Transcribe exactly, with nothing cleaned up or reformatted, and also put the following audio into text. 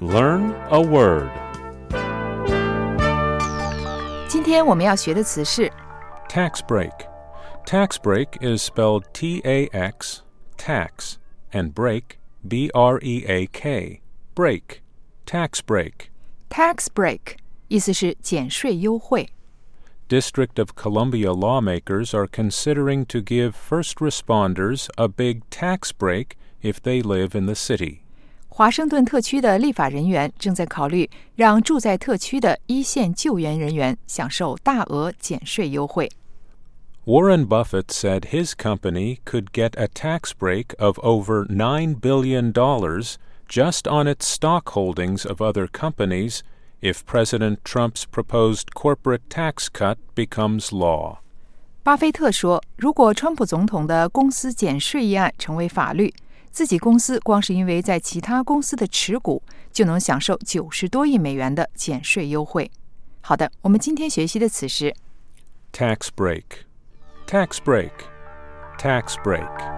Learn a word. 今天我们要学的词是 Tax break. Tax break is spelled T A X, tax, and break, B R E A K, break, tax break. tax break 意思是减税优惠。 District of Columbia lawmakers are considering to give first responders a big tax break if they live in the city. 华盛顿特区的立法人员正在考虑让住在特区的一线救援人员享受大额减税优惠。 Warren Buffett said his company could get a tax break of over nine billion dollars just on its stock holdings of other companies if President Trump's proposed corporate tax cut becomes law. 巴菲特说，如果川普总统的公司减税议案成为法律，自己公司光是因为在其他公司的持股，就能享受九十多亿美元的减税优惠。好的，我们今天学习的词是 Tax break. Tax break. Tax break.